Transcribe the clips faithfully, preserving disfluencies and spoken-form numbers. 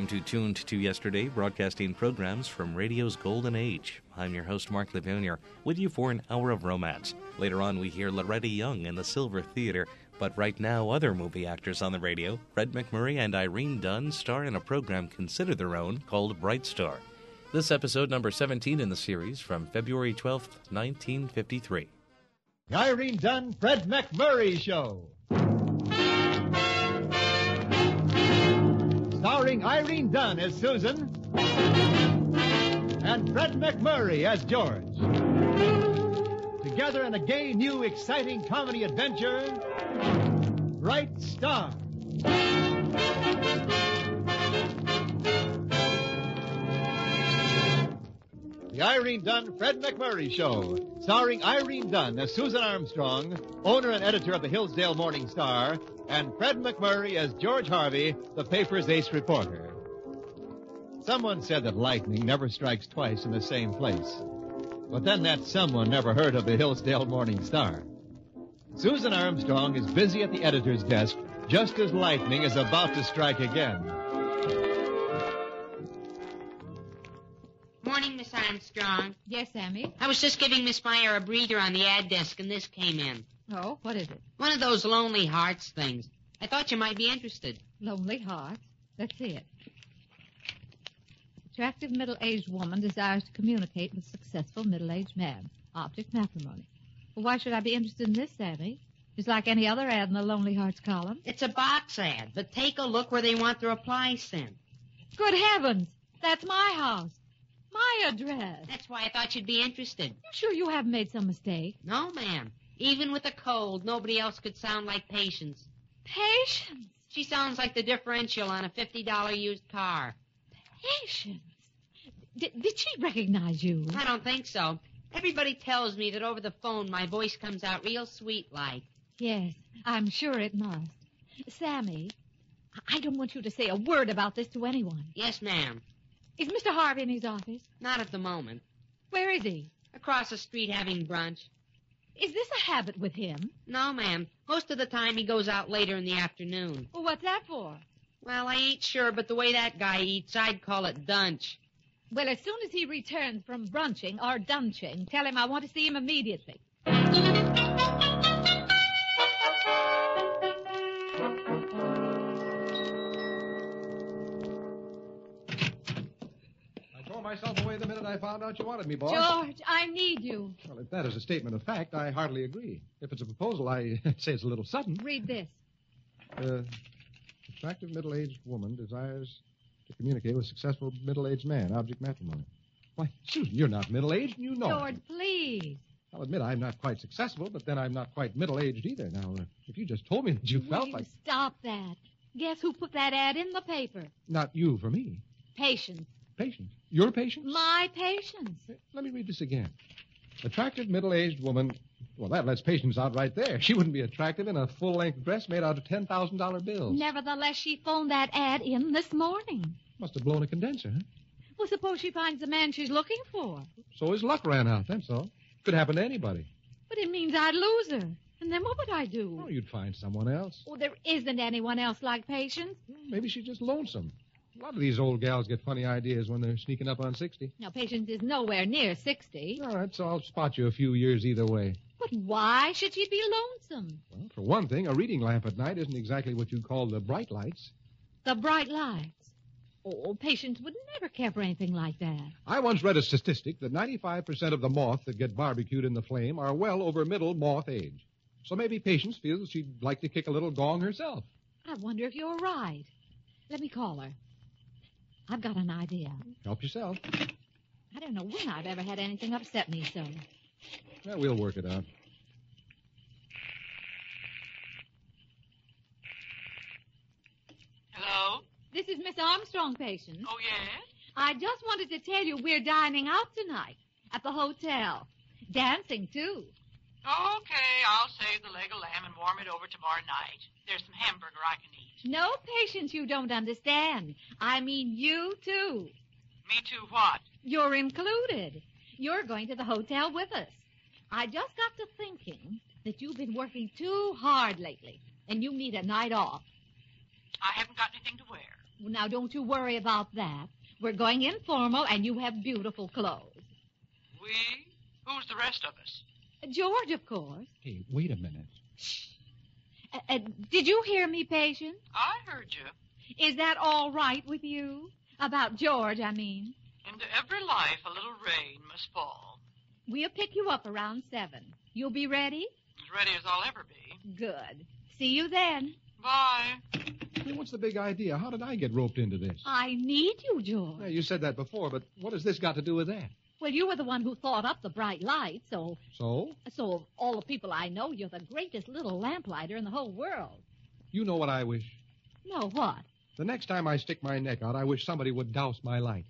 Welcome to Tuned to Yesterday, broadcasting programs from radio's golden age. I'm your host, Mark Levonier, with you for an hour of romance. Later on, we hear Loretta Young in the Silver Theater, but right now, other movie actors on the radio, Fred MacMurray and Irene Dunne, star in a program considered their own called Bright Star. This episode, number seventeen in the series, from February twelfth, nineteen fifty-three. The Irene Dunne, Fred MacMurray Show. Starring Irene Dunne as Susan and Fred MacMurray as George. Together in a gay, new, exciting comedy adventure, Bright Star. The Irene Dunne, Fred MacMurray Show, starring Irene Dunne as Susan Armstrong, owner and editor of the Hillsdale Morning Star, and Fred MacMurray as George Harvey, the paper's ace reporter. Someone said that lightning never strikes twice in the same place. But then that someone never heard of the Hillsdale Morning Star. Susan Armstrong is busy at the editor's desk just as lightning is about to strike again. Morning, Miss Armstrong. Yes, Sammy? I was just giving Miss Meyer a breather on the ad desk, and this came in. Oh, what is it? One of those Lonely Hearts things. I thought you might be interested. Lonely Hearts? Let's see it. Attractive middle-aged woman desires to communicate with successful middle-aged man. Object matrimony. Well, why should I be interested in this, Sammy? It's like any other ad in the Lonely Hearts column. It's a box ad, but take a look where they want the reply sent. Good heavens! That's my house. My address. That's why I thought you'd be interested. You sure you haven't made some mistake? No, ma'am. Even with a cold, nobody else could sound like Patience. Patience? She sounds like the differential on a fifty dollars used car. Patience? D- did she recognize you? I don't think so. Everybody tells me that over the phone my voice comes out real sweet-like. Yes, I'm sure it must. Sammy, I don't want you to say a word about this to anyone. Yes, ma'am. Is Mister Harvey in his office? Not at the moment. Where is he? Across the street having brunch. Is this a habit with him? No, ma'am. Most of the time he goes out later in the afternoon. Well, what's that for? Well, I ain't sure, but the way that guy eats, I'd call it dunch. Well, as soon as he returns from brunching or dunching, tell him I want to see him immediately. Myself away the minute I found out you wanted me, boss. George, I need you. Well, if that is a statement of fact, I hardly agree. If it's a proposal, I say it's a little sudden. Read this. Uh, attractive middle-aged woman desires to communicate with successful middle-aged man. Object matrimony. Why, Susan, you're not middle-aged, and you know George, it. please. I'll admit I'm not quite successful, but then I'm not quite middle-aged either. Now, uh, if you just told me that you Will felt you like... stop that? Guess who put that ad in the paper? Not you for me. Patience. Patience. Your patience? My patience. Let me read this again. Attractive middle-aged woman. Well, that lets Patience out right there. She wouldn't be attractive in a full-length dress made out of ten thousand dollars bills. Nevertheless, she phoned that ad in this morning. Must have blown a condenser, huh? Well, suppose she finds the man she's looking for. So his luck ran out, that's all. Could happen to anybody. But it means I'd lose her. And then what would I do? Oh, you'd find someone else. Oh, there isn't anyone else like Patience. Maybe she's just lonesome. A lot of these old gals get funny ideas when they're sneaking up on sixty. Now, Patience is nowhere near sixty. All right, so I'll spot you a few years either way. But why should she be lonesome? Well, for one thing, a reading lamp at night isn't exactly what you'd call the bright lights. The bright lights. Oh, Patience would never care for anything like that. I once read a statistic that ninety-five percent of the moths that get barbecued in the flame are well over middle moth age. So maybe Patience feels she'd like to kick a little gong herself. I wonder if you're right. Let me call her. I've got an idea. Help yourself. I don't know when I've ever had anything upset me so. Well, we'll work it out. Hello? This is Miss Armstrong, Patience. Oh, yes? I just wanted to tell you we're dining out tonight at the hotel. Dancing, too. Okay, I'll save the leg of lamb and warm it over tomorrow night. There's some hamburger I can eat. No, Patience, you don't understand. I mean you, too. Me too what? You're included. You're going to the hotel with us. I just got to thinking that you've been working too hard lately, and you need a night off. I haven't got anything to wear. Now, don't you worry about that. We're going informal, and you have beautiful clothes. We? Who's the rest of us? George, of course. Hey, wait a minute. Uh, uh, did you hear me, Patience? I heard you. Is that all right with you? About George, I mean. Into every life a little rain must fall. We'll pick you up around seven. You'll be ready? As ready as I'll ever be. Good. See you then. Bye. Hey, what's the big idea? How did I get roped into this? I need you, George. Yeah, you said that before, but what has this got to do with that? Well, you were the one who thought up the bright light, so... So? So of all the people I know, you're the greatest little lamplighter in the whole world. You know what I wish? No, what? The next time I stick my neck out, I wish somebody would douse my light.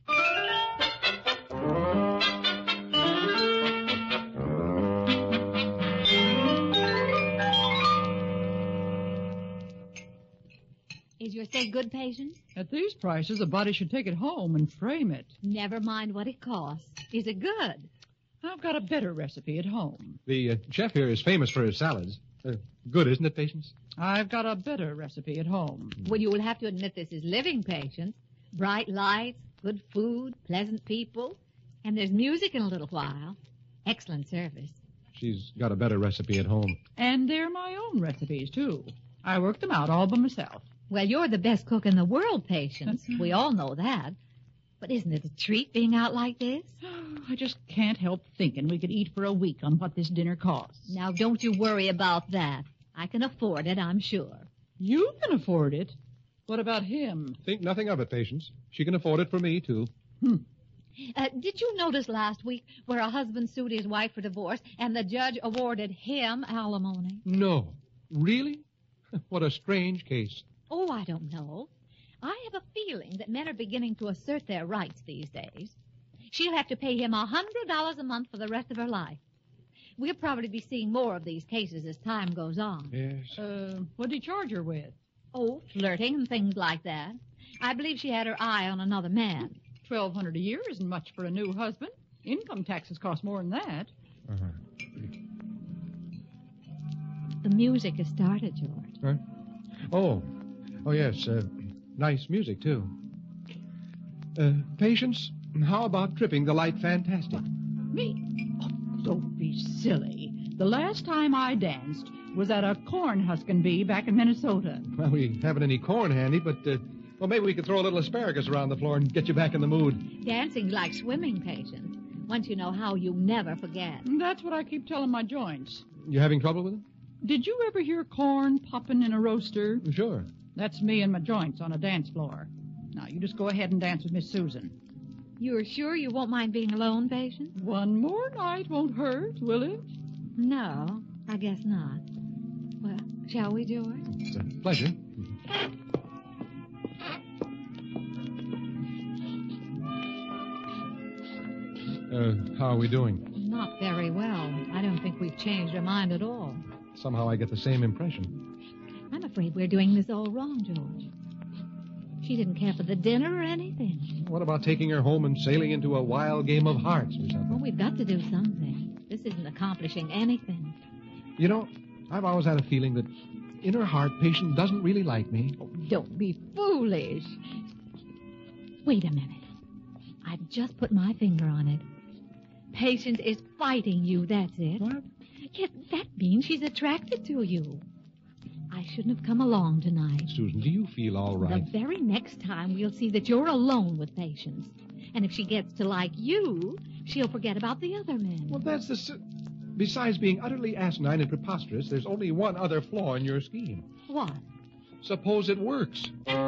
Is your steak good, Patience? At these prices, a body should take it home and frame it. Never mind what it costs. Is it good? I've got a better recipe at home. The uh, chef here is famous for his salads. Uh, good, isn't it, Patience? I've got a better recipe at home. Well, you will have to admit this is living, Patience. Bright lights, good food, pleasant people, and there's music in a little while. Excellent service. She's got a better recipe at home. And they're my own recipes, too. I worked them out all by myself. Well, you're the best cook in the world, Patience. We all know that. But isn't it a treat being out like this? I just can't help thinking we could eat for a week on what this dinner costs. Now, don't you worry about that. I can afford it, I'm sure. You can afford it. What about him? Think nothing of it, Patience. She can afford it for me, too. Hmm. Uh, did you notice last week where a husband sued his wife for divorce and the judge awarded him alimony? No. Really? What a strange case. Oh, I don't know. I have a feeling that men are beginning to assert their rights these days. She'll have to pay him a hundred dollars a month for the rest of her life. We'll probably be seeing more of these cases as time goes on. Yes. Uh, what did he charge her with? Oh, flirting and things like that. I believe she had her eye on another man. Twelve hundred a year isn't much for a new husband. Income taxes cost more than that. Uh-huh. The music has started, George. Huh? Oh. Oh, yes. Uh, nice music, too. Uh, Patience, how about tripping the light fantastic? Me? Oh, don't be silly. The last time I danced was at a corn husking bee back in Minnesota. Well, we haven't any corn handy, but, uh, well, maybe we could throw a little asparagus around the floor and get you back in the mood. Dancing's like swimming, Patience. Once you know how, you never forget. That's what I keep telling my joints. You having trouble with it? Did you ever hear corn popping in a roaster? Sure. That's me and my joints on a dance floor. Now, you just go ahead and dance with Miss Susan. You're sure you won't mind being alone, Patience? One more night won't hurt, will it? No, I guess not. Well, shall we, George? It's a pleasure. Uh, how are we doing? Not very well. I don't think we've changed our mind at all. Somehow I get the same impression. I'm afraid we're doing this all wrong, George. She didn't care for the dinner or anything. What about taking her home and sailing into a wild game of hearts or Well, something? we've got to do something. This isn't accomplishing anything. You know, I've always had a feeling that in her heart, Patience doesn't really like me. Oh, don't be foolish. Wait a minute. I've just put my finger on it. Patience is fighting you, that's it. What? Yes, that means she's attracted to you. I shouldn't have come along tonight. Susan, do you feel all right? The very next time we'll see that you're alone with Patience. And if she gets to like you, she'll forget about the other men. Well, that's the... Si- Besides being utterly asinine and preposterous, there's only one other flaw in your scheme. What? Suppose it works.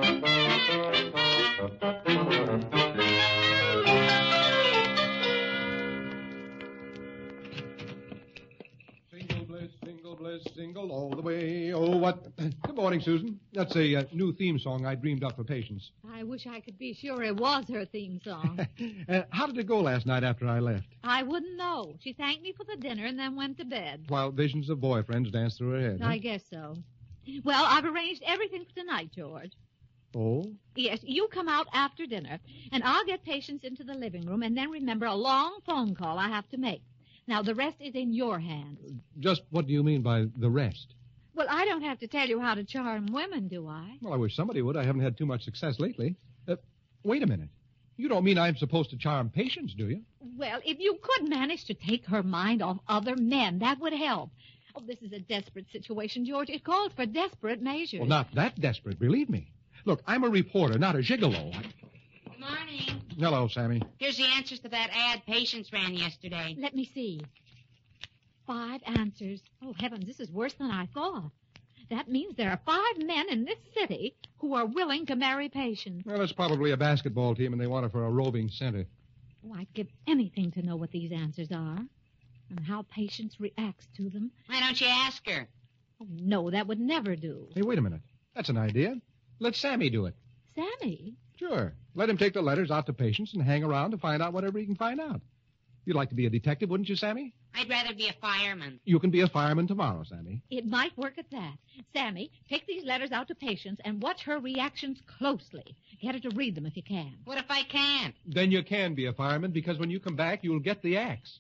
Single bliss, single bliss, single all the way. Oh, what? Good morning, Susan. That's a uh, new theme song I dreamed up for Patience. I wish I could be sure it was her theme song. uh, how did it go last night after I left? I wouldn't know. She thanked me for the dinner and then went to bed. While visions of boyfriends danced through her head. huh? I guess so. Well, I've arranged everything for tonight, George. Oh? Yes, you come out after dinner, and I'll get Patience into the living room, and then remember a long phone call I have to make. Now, the rest is in your hands. Just what do you mean by the rest? Well, I don't have to tell you how to charm women, do I? Well, I wish somebody would. I haven't had too much success lately. Uh, wait a minute. You don't mean I'm supposed to charm Patience, do you? Well, if you could manage to take her mind off other men, that would help. Oh, this is a desperate situation, George. It called for desperate measures. Well, not that desperate, believe me. Look, I'm a reporter, not a gigolo. I... Good morning. Hello, Sammy. Here's the answers to that ad Patience ran yesterday. Let me see. Five answers. Oh, heavens, this is worse than I thought. That means there are five men in this city who are willing to marry Patience. Well, it's probably a basketball team, and they want her for a roving center. Oh, I'd give anything to know what these answers are and how Patience reacts to them. Why don't you ask her? Oh, no, that would never do. Hey, wait a minute. That's an idea. Let Sammy do it. Sammy? Sure. Let him take the letters out to Patience and hang around to find out whatever he can find out. You'd like to be a detective, wouldn't you, Sammy? I'd rather be a fireman. You can be a fireman tomorrow, Sammy. It might work at that. Sammy, take these letters out to Patience and watch her reactions closely. Get her to read them if you can. What if I can't? Then you can be a fireman, because when you come back, you'll get the axe.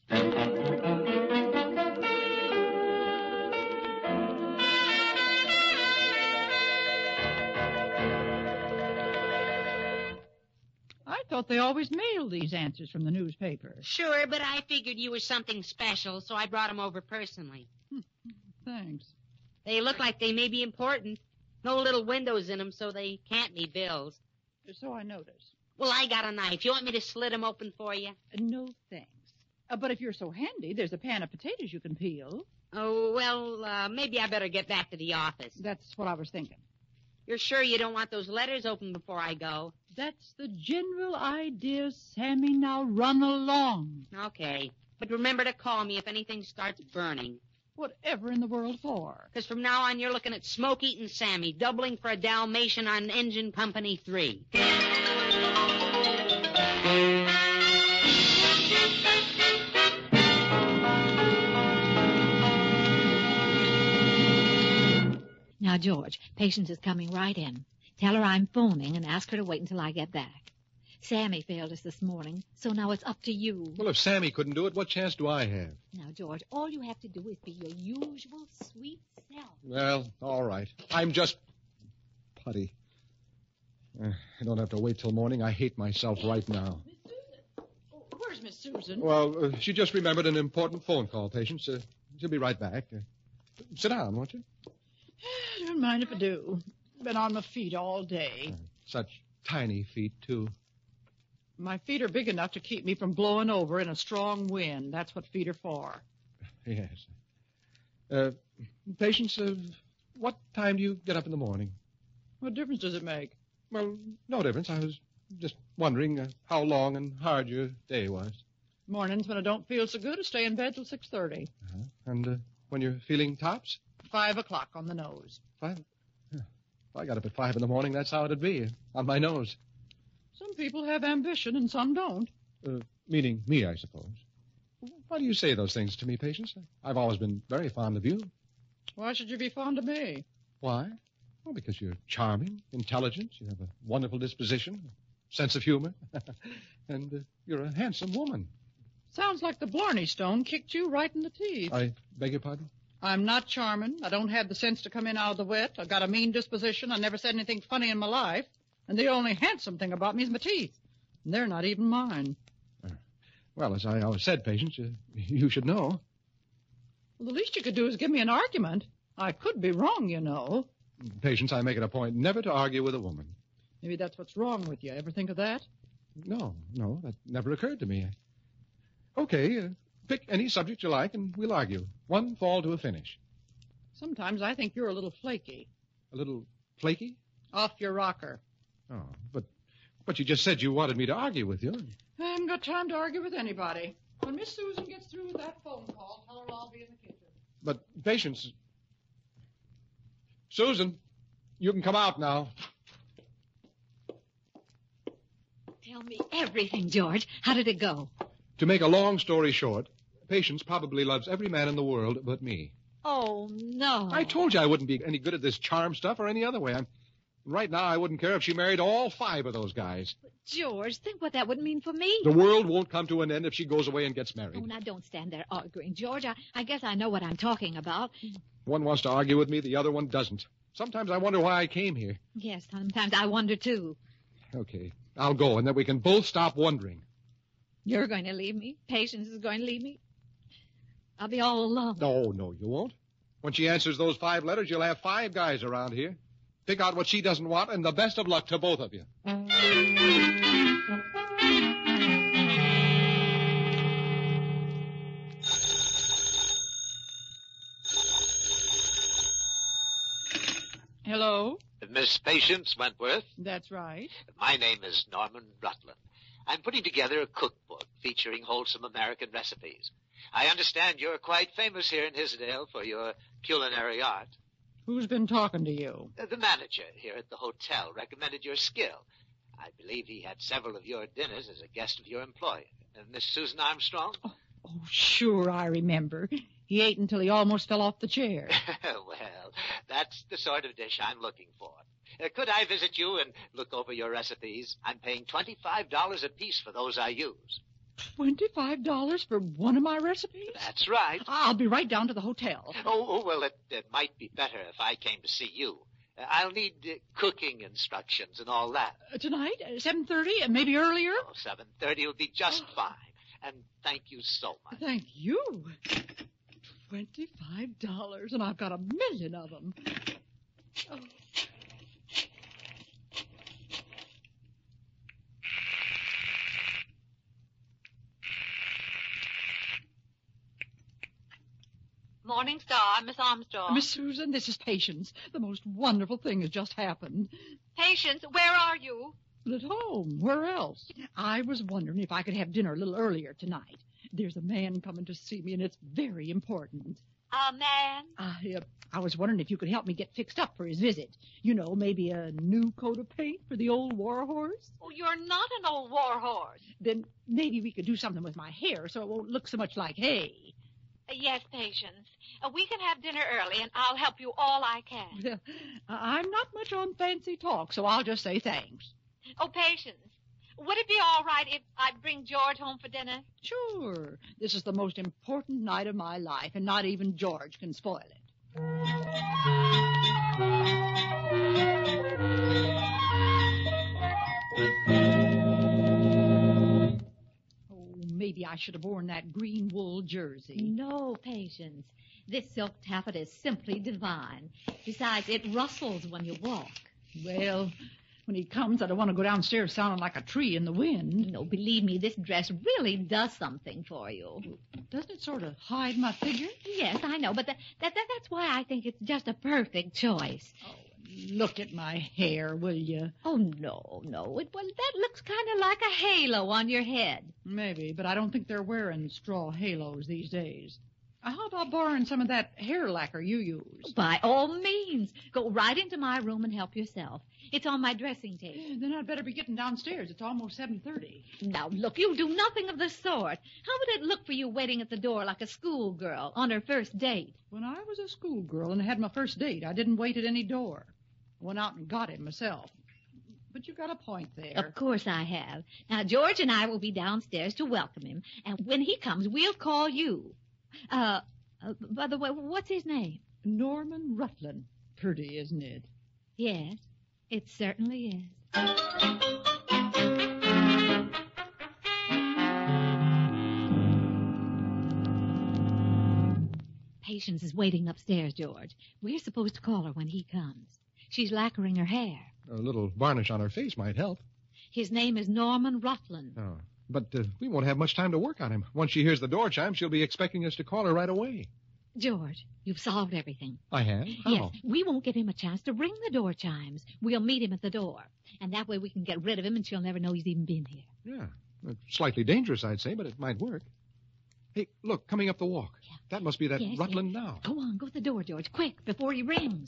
I thought they always mailed these answers from the newspaper. Sure, but I figured you were something special, so I brought them over personally. Thanks. They look like they may be important. No little windows in them, so they can't be bills. So I noticed. Well, I got a knife. You want me to slit them open for you? Uh, no, thanks. Uh, but if you're so handy, there's a pan of potatoes you can peel. Oh, well, uh, maybe I better get back to the office. That's what I was thinking. You're sure you don't want those letters open before I go? That's the general idea, Sammy. Now run along. Okay. But remember to call me if anything starts burning. Whatever in the world for? Because from now on, you're looking at Smoke-Eating Sammy, doubling for a Dalmatian on Engine Company three. Now, George, Patience is coming right in. Tell her I'm phoning and ask her to wait until I get back. Sammy failed us this morning, so now it's up to you. Well, if Sammy couldn't do it, what chance do I have? Now, George, all you have to do is be your usual sweet self. Well, all right. I'm just putty. Uh, I don't have to wait till morning. I hate myself right now. Miss Susan. Oh, where's Miss Susan? Well, uh, she just remembered an important phone call, Patience. Uh, she'll be right back. Uh, sit down, won't you? Don't mind if I do. Been on my feet all day. Uh, such tiny feet, too. My feet are big enough to keep me from blowing over in a strong wind. That's what feet are for. Yes. Uh, Patience, uh, what time do you get up in the morning? What difference does it make? Well, no difference. I was just wondering uh, how long and hard your day was. Mornings when I don't feel so good, I stay in bed till six thirty. Uh-huh. And uh, when you're feeling tops? Five o'clock on the nose. Five? Yeah. If I got up at five in the morning, that's how it'd be, on my nose. Some people have ambition and some don't. Uh, meaning me, I suppose. Why do you say those things to me, Patience? I've always been very fond of you. Why should you be fond of me? Why? Well, because you're charming, intelligent, you have a wonderful disposition, a sense of humor, and uh, you're a handsome woman. Sounds like the Blarney Stone kicked you right in the teeth. I beg your pardon? I'm not charming. I don't have the sense to come in out of the wet. I've got a mean disposition. I never said anything funny in my life. And the only handsome thing about me is my teeth. And they're not even mine. Uh, well, as I always said, Patience, uh, you should know. Well, the least you could do is give me an argument. I could be wrong, you know. Patience, I make it a point never to argue with a woman. Maybe that's what's wrong with you. Ever think of that? No, no, that never occurred to me. Okay, uh, pick any subject you like and we'll argue. One fall to a finish. Sometimes I think you're a little flaky. A little flaky? Off your rocker. Oh, but but you just said you wanted me to argue with you. I haven't got time to argue with anybody. When Miss Susan gets through with that phone call, tell her I'll be in the kitchen. But, Patience... Susan, you can come out now. Tell me everything, George. How did it go? To make a long story short, Patience probably loves every man in the world but me. Oh, no. I told you I wouldn't be any good at this charm stuff or any other way. I'm Right now, I wouldn't care if she married all five of those guys. George, think what that would mean for me. The world won't come to an end if she goes away and gets married. Oh, now don't stand there arguing, George. I, I guess I know what I'm talking about. One wants to argue with me, the other one doesn't. Sometimes I wonder why I came here. Yes, sometimes I wonder, too. Okay, I'll go, and then we can both stop wondering. You're going to leave me? Patience is going to leave me? I'll be all alone. No, no, you won't. When she answers those five letters, you'll have five guys around here. Pick out what she doesn't want, and the best of luck to both of you. Hello? Miss Patience Wentworth. That's right. My name is Norman Rutland. I'm putting together a cookbook featuring wholesome American recipes. I understand you're quite famous here in Hisdale for your culinary art. Who's been talking to you? Uh, The manager here at the hotel recommended your skill. I believe he had several of your dinners as a guest of your employer. Uh, Miss Susan Armstrong? Oh, oh, sure, I remember. He ate until he almost fell off the chair. Well, that's the sort of dish I'm looking for. Uh, could I visit you and look over your recipes? I'm paying twenty-five dollars apiece for those I use. Twenty-five dollars for one of my recipes? That's right. I'll be right down to the hotel. Oh, oh well, it, it might be better if I came to see you. Uh, I'll need uh, cooking instructions and all that. Uh, tonight, uh, seven thirty, and maybe earlier? Oh, seven thirty will be just fine. And thank you so much. Thank you. Twenty-five dollars, and I've got a million of them. Oh. Morning Star, Miss Armstrong. Miss Susan, this is Patience. The most wonderful thing has just happened. Patience, where are you? At home. Where else? I was wondering if I could have dinner a little earlier tonight. There's a man coming to see me, and it's very important. A man? I, uh, I was wondering if you could help me get fixed up for his visit. You know, maybe a new coat of paint for the old war horse. Oh, you're not an old war horse. Then maybe we could do something with my hair so it won't look so much like hay. Uh, yes, Patience. Uh, we can have dinner early, and I'll help you all I can. Well, I'm not much on fancy talk, so I'll just say thanks. Oh, Patience, would it be all right if I bring George home for dinner? Sure. This is the most important night of my life, and not even George can spoil it. Oh, maybe I should have worn that green wool jersey. No, Patience. This silk taffeta is simply divine. Besides, it rustles when you walk. Well, when he comes, I don't want to go downstairs sounding like a tree in the wind. No, believe me, this dress really does something for you. Doesn't it sort of hide my figure? Yes, I know, but that, that, that that's why I think it's just a perfect choice. Oh, look at my hair, will you? Oh, no, no. It, well, that looks kind of like a halo on your head. Maybe, but I don't think they're wearing straw halos these days. How about borrowing some of that hair lacquer you use? By all means. Go right into my room and help yourself. It's on my dressing table. Then I'd better be getting downstairs. It's almost seven thirty. Now, look, you'll do nothing of the sort. How would it look for you waiting at the door like a schoolgirl on her first date? When I was a schoolgirl and had my first date, I didn't wait at any door. I went out and got him myself. But you got a point there. Of course I have. Now, George and I will be downstairs to welcome him, and when he comes, we'll call you. Uh, uh, by the way, what's his name? Norman Rutland. Pretty, isn't it? Yes, it certainly is. Patience is waiting upstairs, George. We're supposed to call her when he comes. She's lacquering her hair. A little varnish on her face might help. His name is Norman Rutland. Oh. But uh, we won't have much time to work on him. Once she hears the door chime, she'll be expecting us to call her right away. George, you've solved everything. I have? How? Yes, we won't give him a chance to ring the door chimes. We'll meet him at the door. And that way we can get rid of him and she'll never know he's even been here. Yeah. Uh, slightly dangerous, I'd say, but it might work. Hey, look, coming up the walk. Yeah. That must be that Yes, Rutland yes. now. Go on, go to the door, George, quick, before he rings.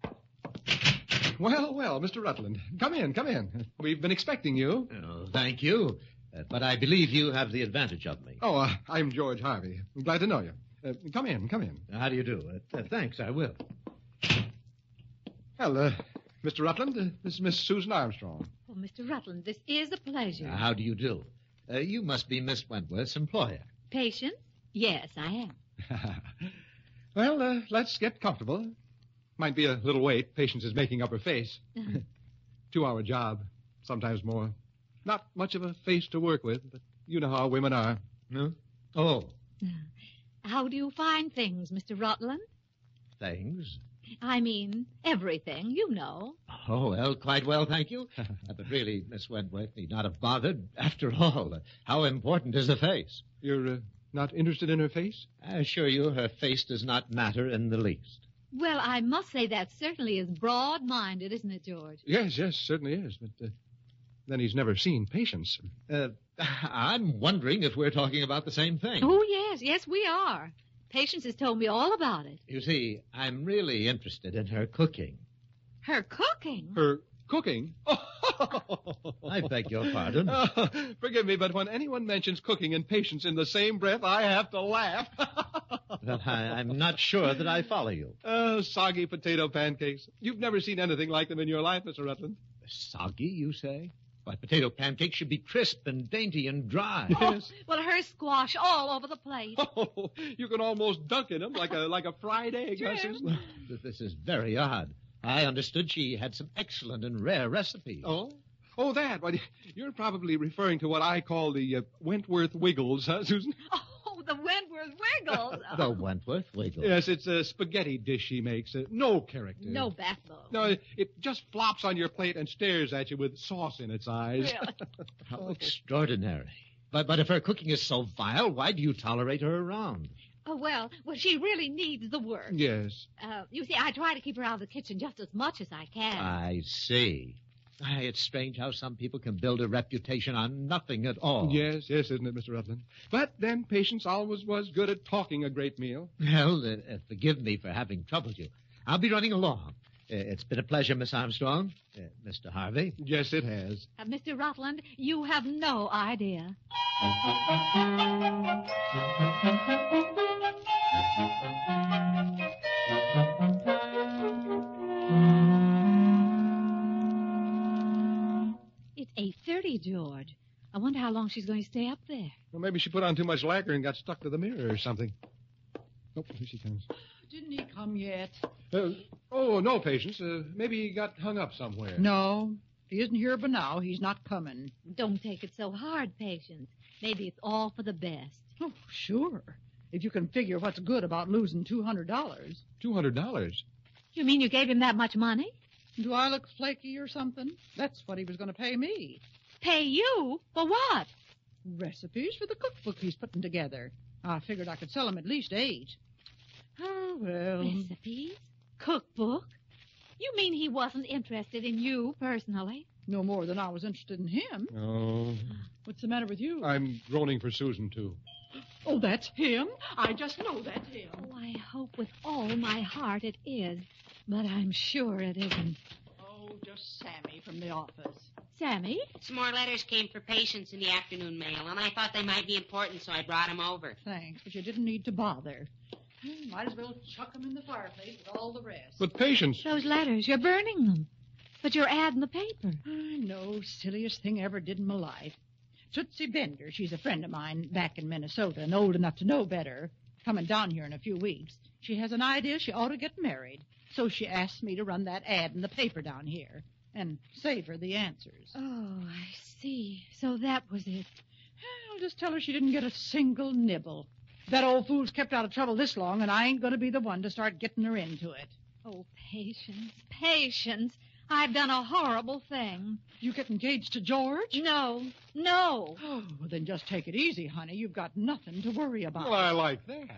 Well, well, Mister Rutland. Come in, come in. We've been expecting you. Oh, thank you. Uh, but I believe you have the advantage of me. Oh, uh, I'm George Harvey. I'm glad to know you. Uh, come in, come in. How do you do? Uh, uh, thanks, I will. Well, uh, Mister Rutland, uh, this is Miss Susan Armstrong. Oh, Mister Rutland, this is a pleasure. Uh, how do you do? Uh, you must be Miss Wentworth's employer. Patience? Yes, I am. Well, uh, let's get comfortable. Might be a little wait. Patience is making up her face. Two-hour job, sometimes more. Not much of a face to work with, but you know how women are. No? Oh, How do you find things, Mister Rutland? things. I mean, everything, you know. Oh, well, quite well, thank you. Uh, but really, Miss Wentworth need not have bothered. After all, uh, how important is the face? You're uh, not interested in her face? I assure you, her face does not matter in the least. Well, I must say that certainly is broad-minded, isn't it, George? Yes, yes, certainly is. But uh, then he's never seen Patience. Uh, I'm wondering if we're talking about the same thing. Oh, yes, yes, we are. Patience has told me all about it. You see, I'm really interested in her cooking. Her cooking? Her cooking? I beg your pardon. Oh, forgive me, but when anyone mentions cooking and Patience in the same breath, I have to laugh. Well, I, I'm not sure that I follow you. Oh, soggy potato pancakes. You've never seen anything like them in your life, Mister Rutland. Soggy, you say? Why, potato pancakes should be crisp and dainty and dry. Yes. Well, her squash all over the plate. Oh, you can almost dunk in them like a like a fried egg, huh, Susan? This is very odd. I understood she had some excellent and rare recipes. Oh? Oh, that. Well, you're probably referring to what I call the uh, Wentworth Wiggles, huh, Susan? Oh, the Wentworth Wiggles. The Wentworth Wiggles. Yes, it's a spaghetti dish she makes. Uh, no character. No backbone. No, it, it just flops on your plate and stares at you with sauce in its eyes. Really? How extraordinary. But, but if her cooking is so vile, why do you tolerate her around? Oh, well, well, she really needs the work. Yes. Uh, you see, I try to keep her out of the kitchen just as much as I can. I see. Why, it's strange how some people can build a reputation on nothing at all. Yes, yes, isn't it, Mister Rutland? But then Patience always was good at talking a great meal. Well, uh, uh, forgive me for having troubled you. I'll be running along. Uh, it's been a pleasure, Miss Armstrong. Uh, Mister Harvey. Yes, it has. Uh, Mister Rutland, you have no idea. It's eight thirty, George. I wonder how long she's going to stay up there. Well, maybe she put on too much lacquer and got stuck to the mirror or something. Oh, here she comes. Didn't he come yet? Uh, oh, no, Patience. Uh, maybe he got hung up somewhere. No. If he isn't here by now, he's not coming. Don't take it so hard, Patience. Maybe it's all for the best. Oh, sure. If you can figure what's good about losing two hundred dollars. Two hundred dollars? You mean you gave him that much money? Do I look flaky or something? That's what he was going to pay me. Pay you? For what? Recipes for the cookbook he's putting together. I figured I could sell him at least eight. Oh, well. Recipes? Cookbook? You mean he wasn't interested in you personally? No more than I was interested in him. Oh. What's the matter with you? I'm groaning for Susan, too. Oh, that's him? I just know that's him. Oh, I hope with all my heart it is. But I'm sure it isn't. Oh, just Sammy from the office. Sammy? Some more letters came for Patience in the afternoon mail, and I thought they might be important, so I brought them over. Thanks, but you didn't need to bother. Might as well chuck them in the fireplace with all the rest. But Patience. Those letters, you're burning them. But you're adding the paper. I know, silliest thing I ever did in my life. Tootsie Bender, she's a friend of mine back in Minnesota and old enough to know better, coming down here in a few weeks. She has an idea she ought to get married. So she asked me to run that ad in the paper down here and save her the answers. Oh, I see. So that was it. I'll just tell her she didn't get a single nibble. That old fool's kept out of trouble this long, and I ain't going to be the one to start getting her into it. Oh, Patience, Patience. I've done a horrible thing. You get engaged to George? No, no. Oh, well, then just take it easy, honey. You've got nothing to worry about. Well, I like that.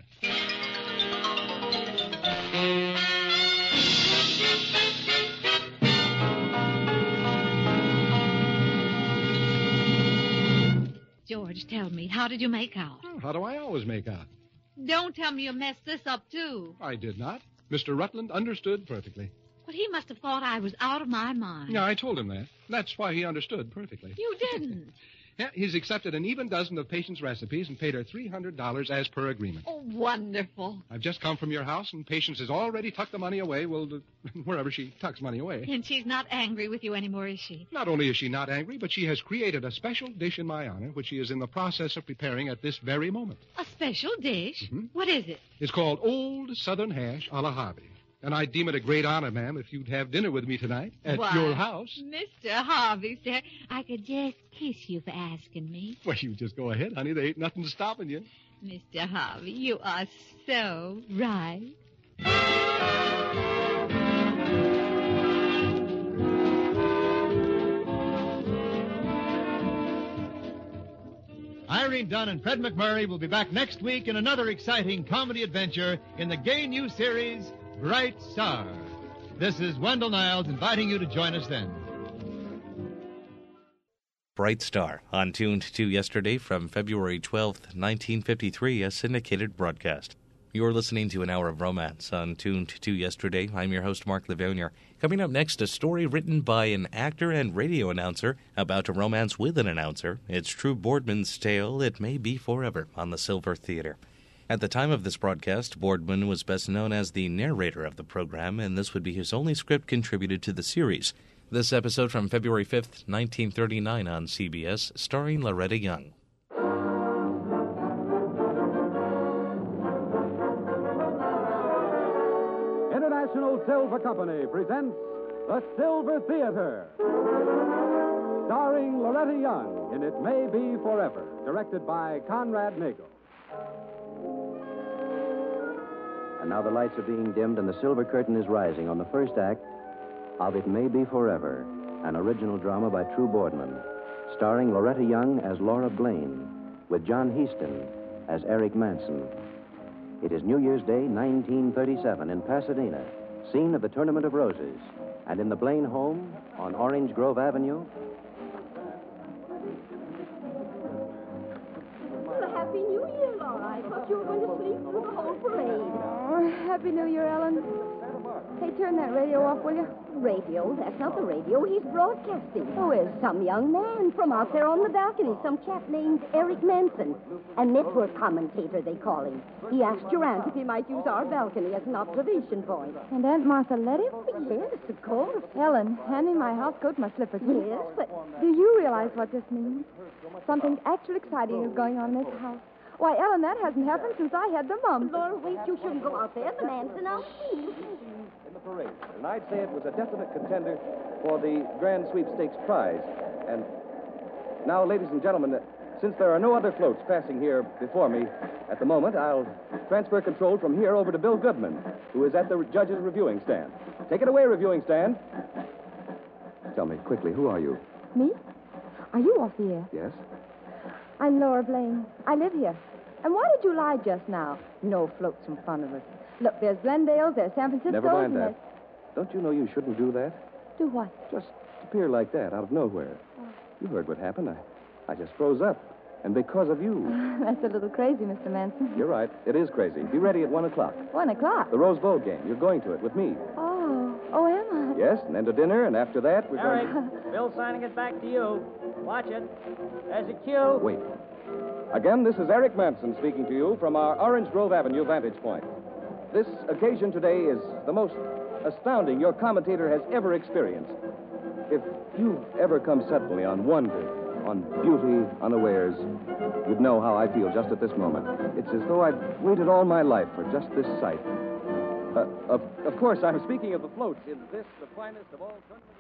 George, tell me, how did you make out? Oh, how do I always make out? Don't tell me you messed this up, too. I did not. Mister Rutland understood perfectly. But he must have thought I was out of my mind. Yeah, I told him that. That's why he understood perfectly. You didn't. Yeah, he's accepted an even dozen of Patience recipes and paid her three hundred dollars as per agreement. Oh, wonderful. I've just come from your house, and Patience has already tucked the money away, well, uh, wherever she tucks money away. And she's not angry with you anymore, is she? Not only is she not angry, but she has created a special dish in my honor, which she is in the process of preparing at this very moment. A special dish? Mm-hmm. What is it? It's called Old Southern Hash a la Harvey. And I'd deem it a great honor, ma'am, if you'd have dinner with me tonight at Why, your house. Mister Harvey, sir, I could just kiss you for asking me. Well, you just go ahead, honey. There ain't nothing stopping you. Mister Harvey, you are so right. Irene Dunn and Fred McMurray will be back next week in another exciting comedy adventure in the gay new series, Bright Star. This is Wendell Niles inviting you to join us then. Bright Star, on Tuned to yesterday from February twelfth, nineteen fifty-three, a syndicated broadcast. You're listening to An Hour of Romance on Tuned to yesterday. I'm your host, Mark Livonia. Coming up next, a story written by an actor and radio announcer about to romance with an announcer. It's True Boardman's tale, It May Be Forever, on the Silver Theater. At the time of this broadcast, Boardman was best known as the narrator of the program, and this would be his only script contributed to the series. This episode from February fifth, nineteen thirty-nine on C B S, starring Loretta Young. International Silver Company presents The Silver Theater, starring Loretta Young in It May Be Forever, directed by Conrad Nagel. And now the lights are being dimmed and the silver curtain is rising on the first act of It May Be Forever, an original drama by True Boardman, starring Loretta Young as Laura Blaine, with John Heaston as Eric Manson. It is New Year's Day, nineteen thirty-seven, in Pasadena, scene of the Tournament of Roses, and in the Blaine home on Orange Grove Avenue. Well, Happy New Year, Laura. I thought you were going to sleep through the whole parade. Oh, Happy New Year, Ellen. Hey, turn that radio off, will you? Radio? That's not the radio. He's broadcasting. Who is? Some young man from out there on the balcony. Some chap named Eric Manson. A network commentator, they call him. He asked Durant if he might use our balcony as an observation point. And Aunt Martha let him? Yes, of course. Ellen, hand me my house coat and my slippers. Yes, but do you realize what this means? Something actually exciting is going on in this house. Why, Ellen, that hasn't happened since I had the mumps. Laura, wait, you shouldn't go out there. The man's announced me. In the parade, and I'd say it was a definite contender for the Grand Sweepstakes prize. And now, ladies and gentlemen, uh, since there are no other floats passing here before me at the moment, I'll transfer control from here over to Bill Goodman, who is at the judge's reviewing stand. Take it away, reviewing stand. Tell me, quickly, who are you? Me? Are you off the air? Yes? I'm Laura Blaine. I live here. And why did you lie just now? No floats in front of us. Look, there's Glendale's, there's San Francisco's. Never mind and that. there's- Don't you know you shouldn't do that? Do what? Just appear like that out of nowhere. You heard what happened. I, I just froze up. And because of you. That's a little crazy, Mister Manson. You're right. It is crazy. Be ready at one o'clock. One o'clock? The Rose Bowl game. You're going to it with me. Oh. Oh, am I? Yes, and then to dinner, and after that, we're Eric, going... Bill's signing it back to you. Watch it. There's a cue. Wait. Again, this is Eric Manson speaking to you from our Orange Grove Avenue vantage point. This occasion today is the most astounding your commentator has ever experienced. If you've ever come suddenly on wonder, on beauty unawares, you'd know how I feel just at this moment. It's as though I'd waited all my life for just this sight. Uh, of, of course, I'm speaking of the floats in this, the finest of all tournaments.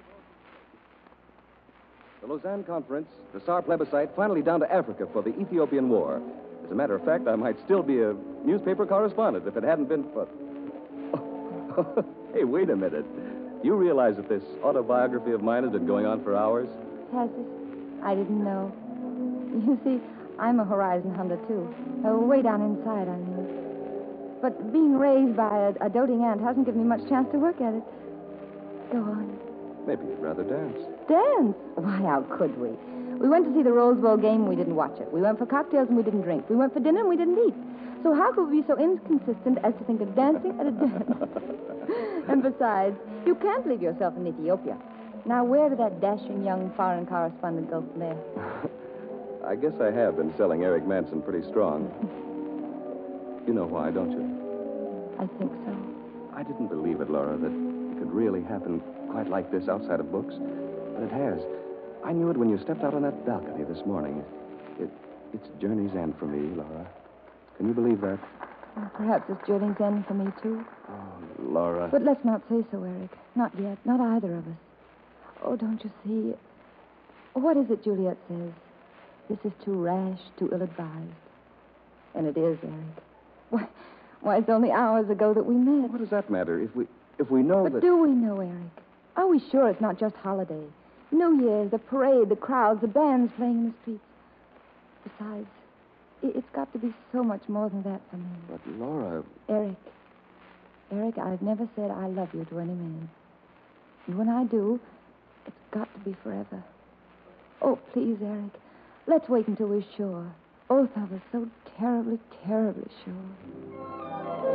The Lausanne Conference, the Saar plebiscite, finally down to Africa for the Ethiopian War. As a matter of fact, I might still be a newspaper correspondent if it hadn't been for... Oh. Hey, wait a minute. You realize that this autobiography of mine has been going on for hours? Has it? I didn't know. You see, I'm a horizon hunter, too. Oh, way down inside, I mean. But being raised by a, a doting aunt hasn't given me much chance to work at it. Go on. Maybe you'd rather dance. Dance? Why, how could we? We went to see the Rose Bowl game and we didn't watch it. We went for cocktails and we didn't drink. We went for dinner and we didn't eat. So how could we be so inconsistent as to think of dancing at a dance? And besides, you can't leave yourself in Ethiopia. Now, where did that dashing young foreign correspondent go from there? I guess I have been selling Eric Manson pretty strong. You know why, don't you? I think so. I didn't believe it, Laura, that it could really happen quite like this outside of books. But it has. I knew it when you stepped out on that balcony this morning. It, it's journey's end for me, Laura. Can you believe that? Well, perhaps it's journey's end for me, too. Oh, Laura. But let's not say so, Eric. Not yet. Not either of us. Oh, don't you see? What is it Juliet says? This is too rash, too ill-advised. And it is, Eric. Why, why, it's only hours ago that we met. What does that matter if we if we know but that... do we know, Eric? Are we sure it's not just holiday? New Year's, the parade, the crowds, the bands playing in the streets. Besides, it, it's got to be so much more than that for me. But, Laura... Eric. Eric, I've never said I love you to any man. And when I do, it's got to be forever. Oh, please, Eric. Let's wait until we're sure. Both of us so terribly, terribly sure.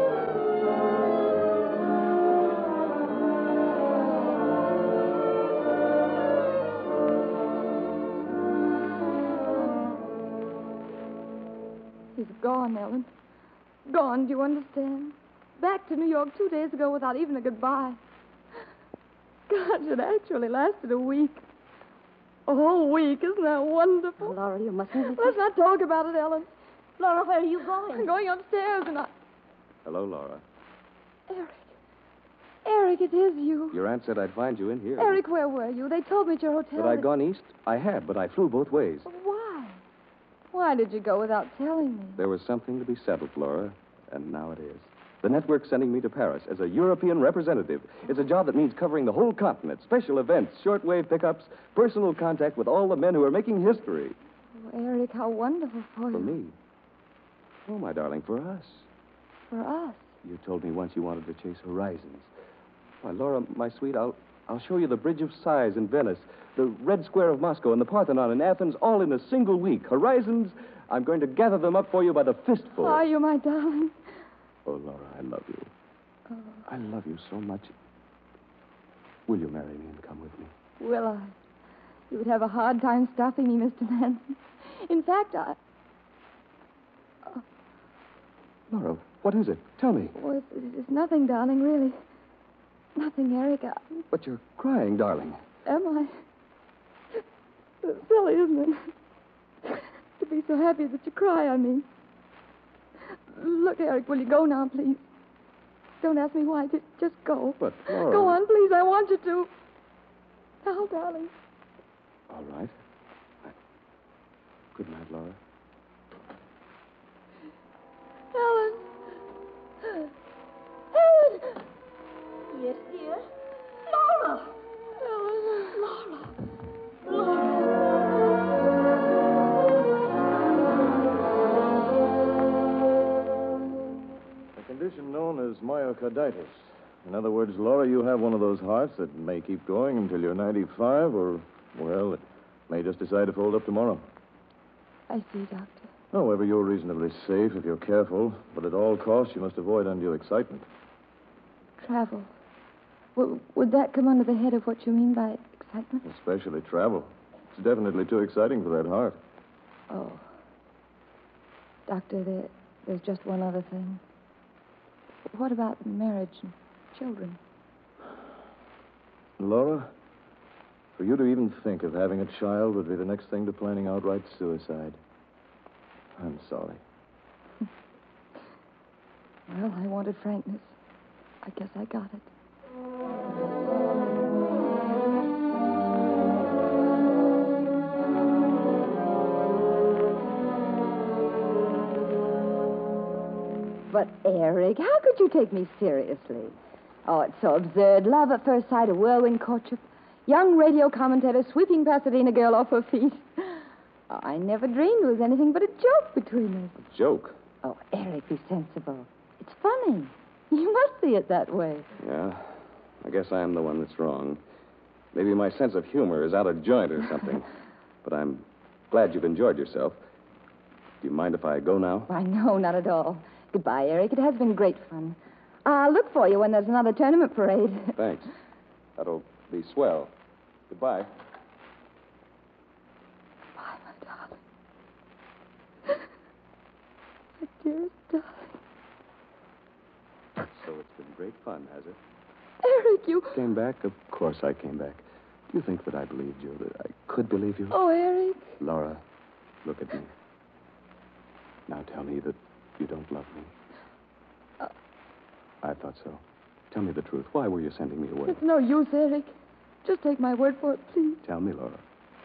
He's gone, Ellen. Gone, do you understand? Back to New York two days ago without even a goodbye. Gosh, it actually lasted a week. A whole week. Isn't that wonderful? Oh, Laura, you mustn't... Let's not talk about it, Ellen. Laura, where are you going? I'm going upstairs and I... Hello, Laura. Eric. Eric, it is you. Your aunt said I'd find you in here. Eric, where were you? They told me at your hotel. Had I gone east? I had, but I flew both ways. Why? Why did you go without telling me? There was something to be settled, Laura, and now it is. The network's sending me to Paris as a European representative. It's a job that means covering the whole continent, special events, shortwave pickups, personal contact with all the men who are making history. Oh, Eric, how wonderful for you. For me? Oh, my darling, for us. For us? You told me once you wanted to chase horizons. Why, Laura, my sweet, I'll, I'll show you the Bridge of Sighs in Venice, the Red Square of Moscow, and the Parthenon in Athens, all in a single week. Horizons, I'm going to gather them up for you by the fistful. Are you, my darling? Oh, Laura, I love you. Oh. I love you so much. Will you marry me and come with me? Will I? You would have a hard time stopping me, Mister Manson. In fact, I... Oh. Laura, what is it? Tell me. Well, it's, it's nothing, darling, really. Nothing, Eric. I... But you're crying, darling. Am I? It's silly, isn't it? To be so happy that you cry, I mean. Look, Eric, will you go now, please? Don't ask me why. Just, just go. But, Laura... Go on, please. I want you to. Now, darling. All right. I... Good night, Laura. Ellen. Ellen. Yes, dear? Laura. Ellen. Laura. Laura. Condition known as myocarditis. In other words, Laura, you have one of those hearts that may keep going until you're ninety-five, or, well, it may just decide to fold up tomorrow. I see, Doctor. However, you're reasonably safe if you're careful, but at all costs, you must avoid undue excitement. Travel. W- would that come under the head of what you mean by excitement? Especially travel. It's definitely too exciting for that heart. Oh. Doctor, there, there's just one other thing. What about marriage and children? Laura, for you to even think of having a child would be the next thing to planning outright suicide. I'm sorry. Well, I wanted frankness. I guess I got it. But, Eric, how could you take me seriously? Oh, it's so absurd. Love at first sight, a whirlwind courtship. Young radio commentator sweeping Pasadena girl off her feet. Oh, I never dreamed it was anything but a joke between us. A joke? Oh, Eric, be sensible. It's funny. You must see it that way. Yeah. I guess I'm the one that's wrong. Maybe my sense of humor is out of joint or something. But I'm glad you've enjoyed yourself. Do you mind if I go now? Why, no, not at all. Goodbye, Eric. It has been great fun. I'll look for you when there's another tournament parade. Thanks. That'll be swell. Goodbye. Bye, my darling. My dearest darling. So it's been great fun, has it? Eric, you... Came back? Of course I came back. Do you think that I believed you, that I could believe you? Oh, Eric. Laura, look at me. Now tell me that you don't love me. Uh, I thought so. Tell me the truth. Why were you sending me away? It's no use, Eric. Just take my word for it, please. Tell me, Laura.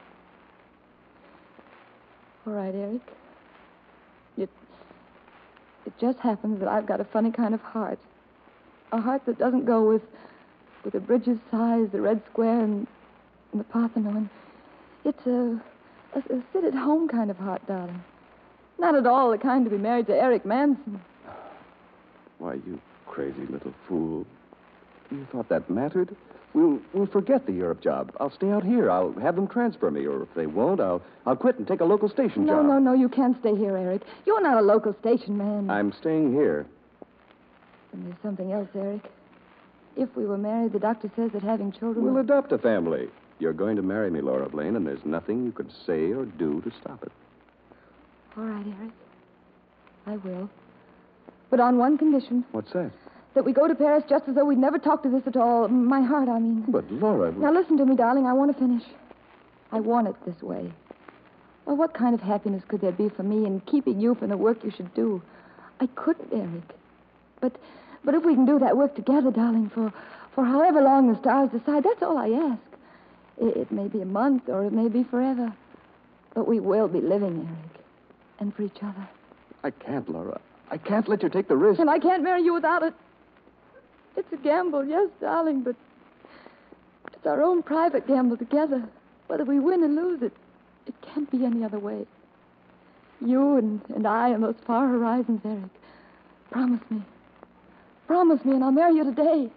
All right, Eric. It, it just happens that I've got a funny kind of heart. A heart that doesn't go with, with the bridge's size, the Red Square, and, and the Parthenon. It's a, a, a sit-at-home kind of heart, darling. Not at all the kind to be married to Eric Manson. Why, you crazy little fool. You thought that mattered? We'll we'll forget the Europe job. I'll stay out here. I'll have them transfer me, or if they won't, I'll I'll quit and take a local station no, job. No, no, no, you can't stay here, Eric. You're not a local station man. I'm staying here. And there's something else, Eric. If we were married, the doctor says that having children... We'll will... adopt a family. You're going to marry me, Laura Blaine, and there's nothing you can say or do to stop it. All right, Eric. I will. But on one condition. What's that? That we go to Paris just as though we'd never talked of this at all. My heart, I mean. But, Laura... Now, listen to me, darling. I want to finish. I want it this way. Well, what kind of happiness could there be for me in keeping you from the work you should do? I couldn't, Eric. But but if we can do that work together, darling, for, for however long the stars decide, that's all I ask. It, it may be a month or it may be forever. But we will be living, Eric. And for each other. I can't, Laura. I can't let you take the risk. And I can't marry you without it. It's a gamble, yes, darling, but it's our own private gamble together. Whether we win or lose it, it can't be any other way. You and, and I and those far horizons, Eric. Promise me. Promise me, and I'll marry you today.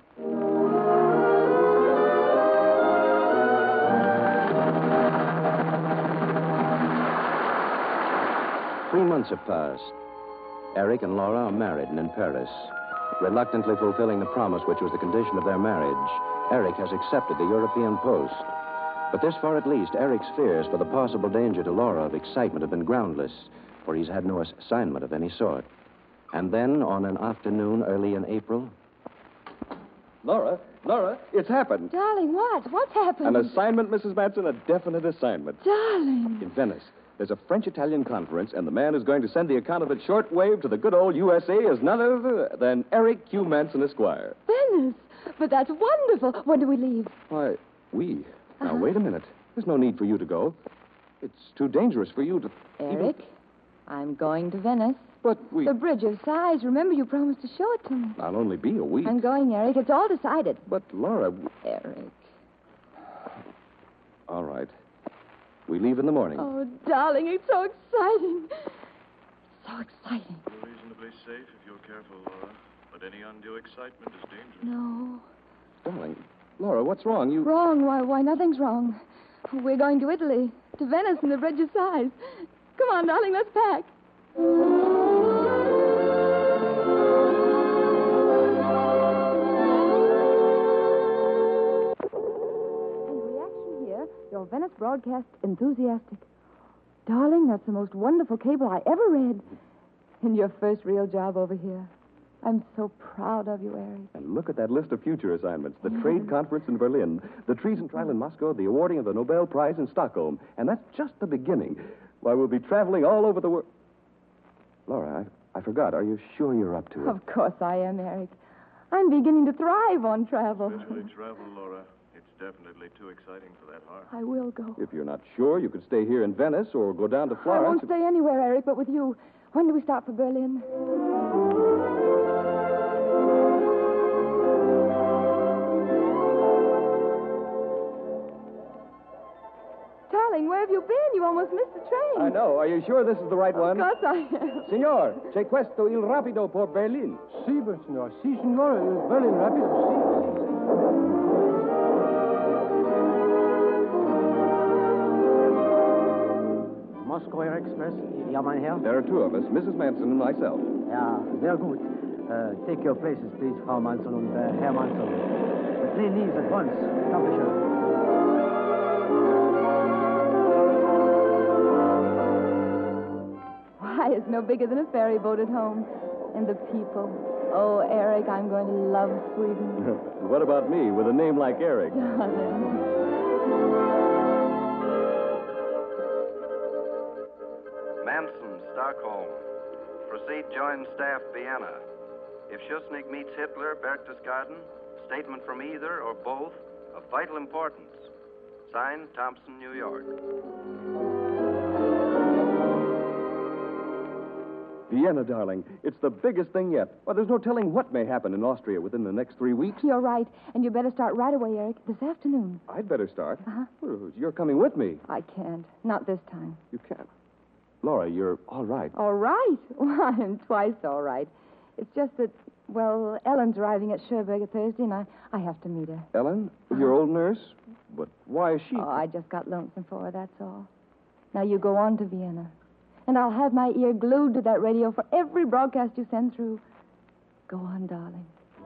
Three months have passed. Eric and Laura are married and in Paris. Reluctantly fulfilling the promise which was the condition of their marriage, Eric has accepted the European post. But this far at least, Eric's fears for the possible danger to Laura of excitement have been groundless, for he's had no assignment of any sort. And then, on an afternoon early in April... Laura, Laura, it's happened. Darling, what? What's happened? An assignment, Missus Manson, a definite assignment. Darling. In Venice. There's a French-Italian conference, and the man who's going to send the account of it shortwave to the good old U S A is none other than Eric Q. Manson, Esquire. Venice? But that's wonderful. When do we leave? Why, we? Now, Uh-huh. wait a minute. There's no need for you to go. It's too dangerous for you to... Eric, even... I'm going to Venice. But we... The Bridge of Sighs. Remember, you promised to show it to me. I'll only be a week. I'm going, Eric. It's all decided. But, Laura... Eric. All right. We leave in the morning. Oh, darling, it's so exciting. So exciting. You're reasonably safe if you're careful, Laura. But any undue excitement is dangerous. No. Darling, Laura, what's wrong? You... Wrong? Why, why, nothing's wrong. We're going to Italy, to Venice and the Bridge of Sighs. Come on, darling, let's pack. Your Venice broadcast enthusiastic. Darling, that's the most wonderful cable I ever read. And your first real job over here. I'm so proud of you, Eric. And look at that list of future assignments. The trade conference in Berlin, the treason trial in Moscow, the awarding of the Nobel Prize in Stockholm. And that's just the beginning. Why, we'll be traveling all over the world. Laura, I, I forgot. Are you sure you're up to it? Of course I am, Eric. I'm beginning to thrive on travel. Especially travel, Laura. It's definitely too exciting for that heart. I will go. If you're not sure, you could stay here in Venice or go down to I Florence. won't stay anywhere, Eric, but with you. When do we start for Berlin? Darling, where have you been? You almost missed the train. I know. Are you sure this is the right one? Of course I am. Signor, c'è questo il rapido per Berlin. Sì, signor. Sì, signore. Il Berlin rapido. Sì, sì, sì. Moscow Air Express. Ja, mein Herr. There are two of us, Missus Manson and myself. Ja, sehr gut. Uh, take your places, please, Frau Manson und uh, Herr Manson. The train leaves at once. Dankeschön. Why, It's no bigger than a ferry boat at home. And the people. Oh, Eric, I'm going to love Sweden. What about me with a name like Eric? Darling. Manson, Stockholm. Proceed join staff Vienna. If Schuschnigg meets Hitler, Berchtesgaden, statement from either or both of vital importance. Signed, Thompson, New York. Vienna, darling. It's the biggest thing yet. Well, there's no telling what may happen in Austria within the next three weeks. You're right. And you better start right away, Eric, this afternoon. I'd better start. Uh-huh. Well, you're coming with me. I can't. Not this time. You can't. Laura, you're all right. All right? Well, I'm twice all right. It's just that, well, Ellen's arriving at Scherberger Thursday, and I, I have to meet her. Ellen? Your old nurse? But why is she... Oh, I just got lonesome for her, that's all. Now you go on to Vienna. And I'll have my ear glued to that radio for every broadcast you send through. Go on, darling.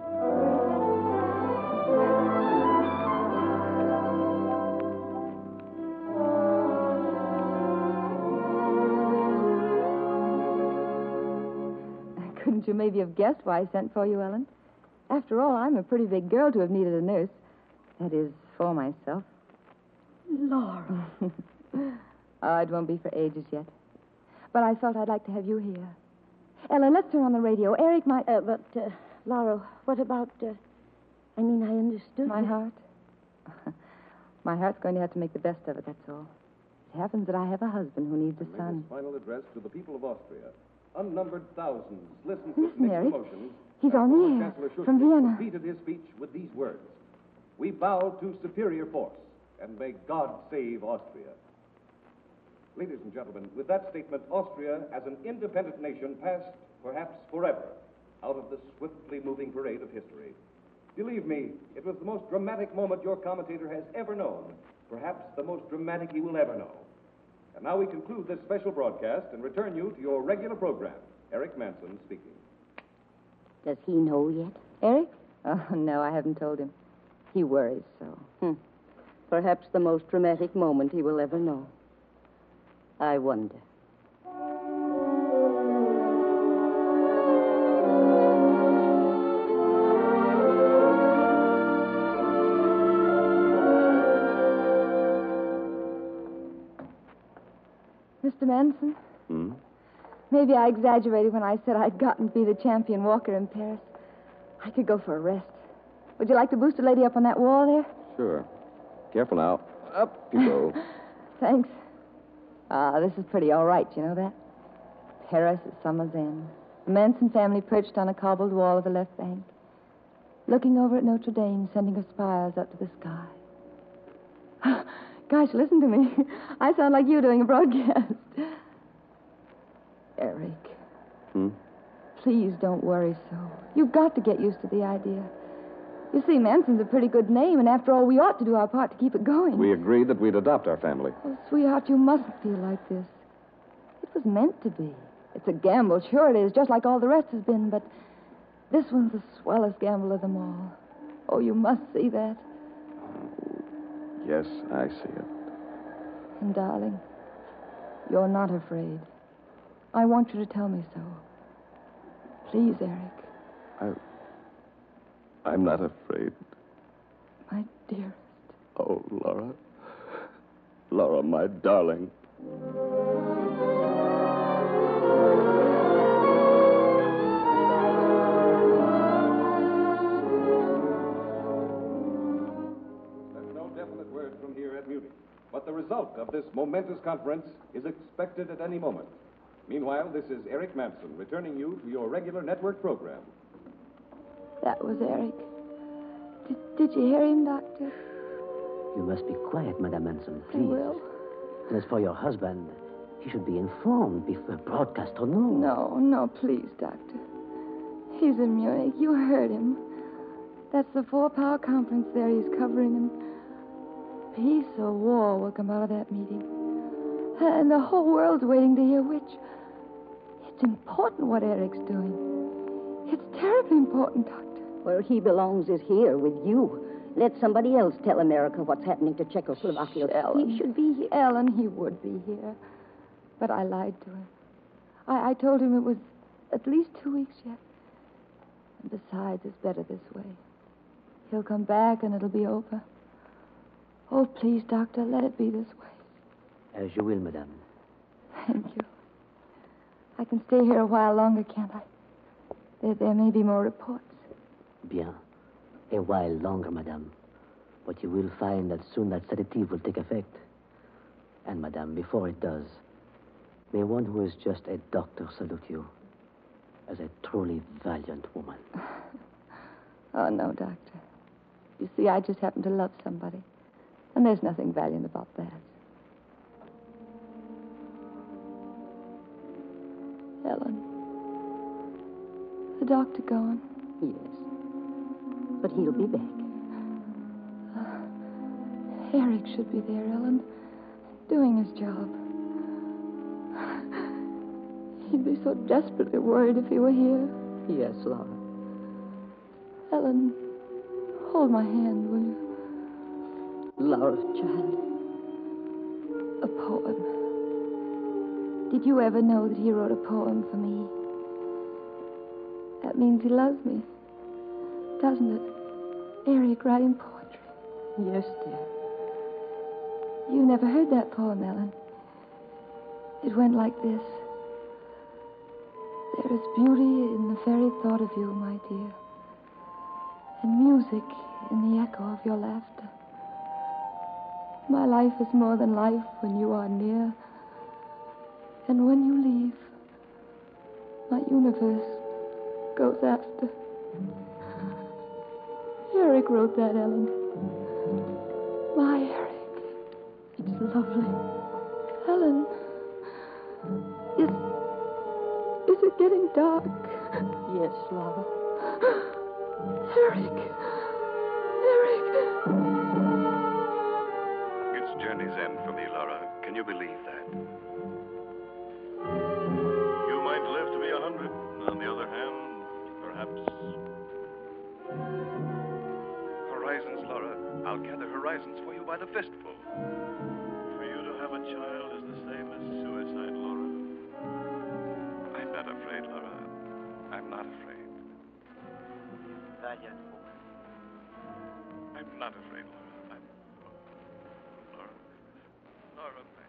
Couldn't you maybe have guessed why I sent for you, Ellen? After all, I'm a pretty big girl to have needed a nurse. That is, for myself. Laura. Oh, it won't be for ages yet. But I felt I'd like to have you here. Ellen, let's turn on the radio. Eric might... Uh, but, uh, Laura, what about, uh, I mean, I understood. My heart? My heart's going to have to make the best of it, that's all. It happens that I have a husband who needs a son. Final address to the people of Austria. Unnumbered thousands listen to Listen, Eric. promotions. He's on the air. From Vienna. Repeated his speech with these words. We bow to superior force, and may God save Austria. Ladies and gentlemen, with that statement, Austria, as an independent nation, passed, perhaps forever, out of the swiftly moving parade of history. Believe me, it was the most dramatic moment your commentator has ever known, perhaps the most dramatic he will ever know. And now we conclude this special broadcast and return you to your regular program. Eric Manson speaking. Does he know yet? Eric? Oh, no, I haven't told him. He worries so. Hmm. Perhaps the most dramatic moment he will ever know. I wonder. Mister Manson? Hmm? Maybe I exaggerated when I said I'd gotten to be the champion walker in Paris. I could go for a rest. Would you like to boost a lady up on that wall there? Sure. Careful now. Up you go. Thanks. Ah, this is pretty all right, you know that? Paris at summer's end. The Manson family perched on a cobbled wall of the left bank, looking over at Notre Dame, sending her spires up to the sky. Gosh, listen to me. I sound like you doing a broadcast. Eric. Hmm? Please don't worry so. You've got to get used to the idea. You see, Manson's a pretty good name, and after all, we ought to do our part to keep it going. We agreed that we'd adopt our family. Oh, sweetheart, you mustn't feel like this. It was meant to be. It's a gamble, sure it is, just like all the rest has been, but this one's the swellest gamble of them all. Oh, you must see that. Yes, I see it. And, darling, you're not afraid. I want you to tell me so. Please, Eric. I... I'm not afraid. My dearest. Oh, Laura. Laura, my darling. There's no definite word from here at Munich, but the result of this momentous conference is expected at any moment. Meanwhile, this is Eric Manson returning you to your regular network program. That was Eric. Did, did you hear him, Doctor? You must be quiet, Madame Manson, I please. will. And as for your husband, he should be informed before broadcast or no. No, no, please, Doctor. He's in Munich. You heard him. That's the four-power conference there he's covering, and peace or war will come out of that meeting. And the whole world's waiting to hear which. It's important what Eric's doing. It's terribly important, Doctor. Where he belongs is here with you. Let somebody else tell America what's happening to Czechoslovakia. Ellen. He should be here. Ellen, he would be here. But I lied to him. I, I told him it was at least two weeks yet. And besides, it's better this way. He'll come back and it'll be over. Oh, please, Doctor, let it be this way. As you will, madame. Thank you. I can stay here a while longer, can't I? There, there may be more reports. Bien. A while longer, madame. But you will find that soon that sedative will take effect. And, madame, before it does, may one who is just a doctor salute you as a truly valiant woman. Oh, no, Doctor. You see, I just happen to love somebody. And there's nothing valiant about that. Ellen. The doctor gone? Yes. But he'll be back. Uh, Eric should be there, Ellen. Doing his job. He'd be so desperately worried if he were here. Yes, Laura. Ellen, hold my hand, will you? Laura's child. A poem. Did you ever know that he wrote a poem for me? That means he loves me, doesn't it? Eric writing poetry. Yes, dear. You never heard that poem, Ellen. It went like this. There is beauty in the very thought of you, my dear, and music in the echo of your laughter. My life is more than life when you are near, and when you leave, my universe goes after. Eric wrote that, Ellen. My Eric. It's lovely. Ellen, is, is it getting dark? Yes, Laura. Eric. Eric. It's journey's end for me, Laura. Can you believe that? You might live to be a hundred. On the other hand, perhaps... Horizons, Laura. I'll gather horizons for you by the fistful. For you to have a child is the same as suicide, Laura. I'm not afraid, Laura. I'm not afraid. Valiant woman. I'm not afraid, Laura. I'm... Laura. Laura, thank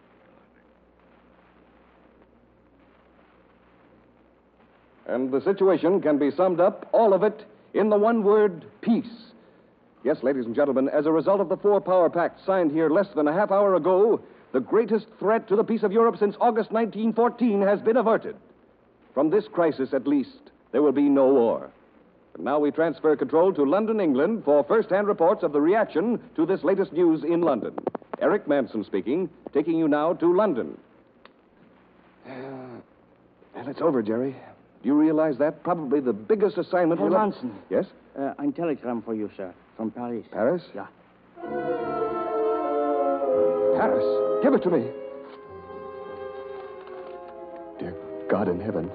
you, darling. And the situation can be summed up, all of it, in the one word, peace. Yes, ladies and gentlemen, as a result of the Four Power Pact signed here less than a half hour ago, the greatest threat to the peace of Europe since August nineteen fourteen has been averted. From this crisis, at least, there will be no war. But now we transfer control to London, England, for first-hand reports of the reaction to this latest news in London. Eric Manson speaking, taking you now to London. Uh, well, it's over, Jerry. Do you realize that? Probably the biggest assignment Herr we'll Manson. Yes? Uh, ein telegram for you, sir. From Paris. Paris? Yeah. Paris? Give it to me. Dear God in heaven.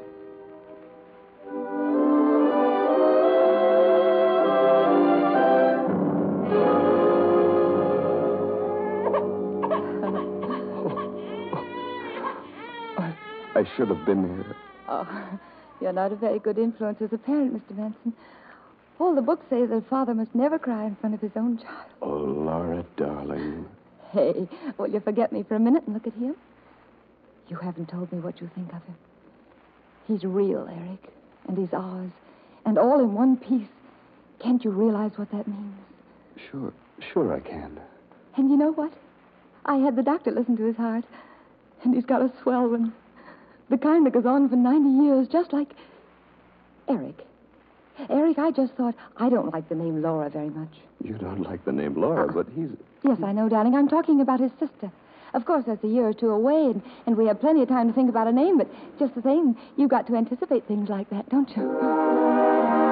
I should have been here. Oh, you're not a very good influence as a parent, Mister Manson. All the books say that a father must never cry in front of his own child. Oh, Laura, darling. Hey, will you forget me for a minute and look at him? You haven't told me what you think of him. He's real, Eric, and he's ours, and all in one piece. Can't you realize what that means? Sure, sure I can. And you know what? I had the doctor listen to his heart, and he's got a swell one. The kind that goes on for ninety years, just like... Eric. Eric, I just thought, I don't like the name Laura very much. You don't like the name Laura, Uh, but he's... Yes, I know, darling. I'm talking about his sister. Of course, that's a year or two away, and, and we have plenty of time to think about a name, but just the same, you've got to anticipate things like that, don't you?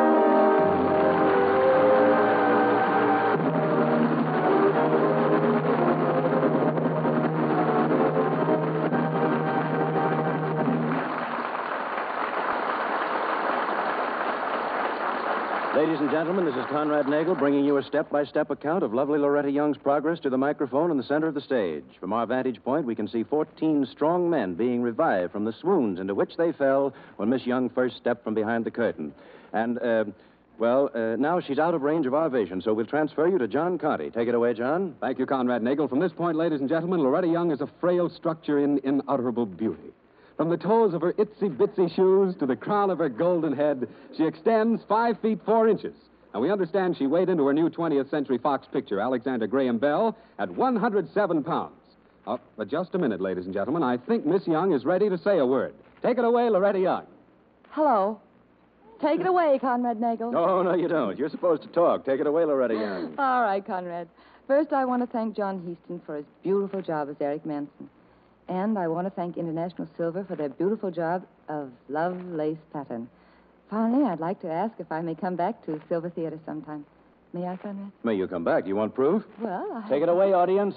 Ladies and gentlemen, this is Conrad Nagel bringing you a step-by-step account of lovely Loretta Young's progress to the microphone in the center of the stage. From our vantage point, we can see fourteen strong men being revived from the swoons into which they fell when Miss Young first stepped from behind the curtain. And, uh, well, uh, now she's out of range of our vision, so we'll transfer you to John Conti. Take it away, John. Thank you, Conrad Nagel. From this point, ladies and gentlemen, Loretta Young is a frail structure in unutterable beauty. From the toes of her itsy-bitsy shoes to the crown of her golden head, she extends five feet four inches. And we understand she weighed into her new twentieth Century Fox picture, Alexander Graham Bell, at one hundred seven pounds. Oh, but just a minute, ladies and gentlemen. I think Miss Young is ready to say a word. Take it away, Loretta Young. Hello. Take it away, Conrad Nagel. No, no, you don't. You're supposed to talk. Take it away, Loretta Young. All right, Conrad. First, I want to thank John Heaston for his beautiful job as Eric Manson. And I want to thank International Silver for their beautiful job of love lace pattern. Finally, I'd like to ask if I may come back to Silver Theater sometime. May I, Conrad? May you come back? You want proof? Well, I... Take it away, audience.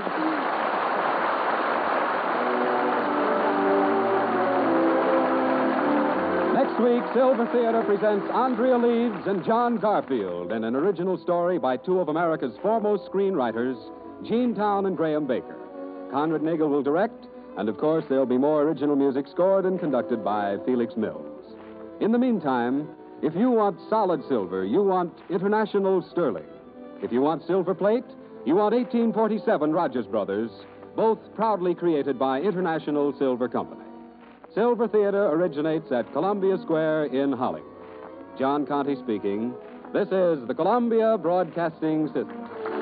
Next week, Silver Theater presents Andrea Leeds and John Garfield in an original story by two of America's foremost screenwriters, Gene Town and Graham Baker. Conrad Nagel will direct, and of course there'll be more original music scored and conducted by Felix Mills. In the meantime, if you want solid silver, you want International Sterling. If you want silver plate, you want eighteen forty-seven Rogers Brothers, both proudly created by International Silver Company. Silver Theater originates at Columbia Square in Hollywood. John Conti speaking. This is the Columbia Broadcasting System.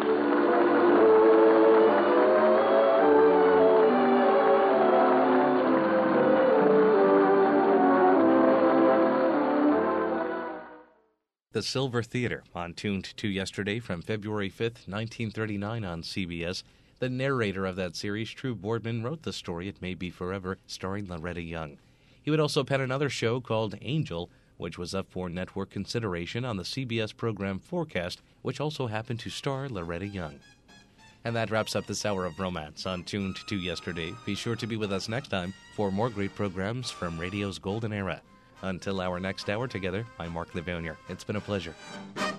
The Silver Theater, on Tuned to Yesterday from February fifth, nineteen thirty-nine on C B S. The narrator of that series, True Boardman, wrote the story It May Be Forever, starring Loretta Young. He would also pen another show called Angel, which was up for network consideration on the C B S program Forecast, which also happened to star Loretta Young. And that wraps up this hour of romance on Tuned to Yesterday. Be sure to be with us next time for more great programs from radio's golden era. Until our next hour together, I'm Mark Livounier. It's been a pleasure.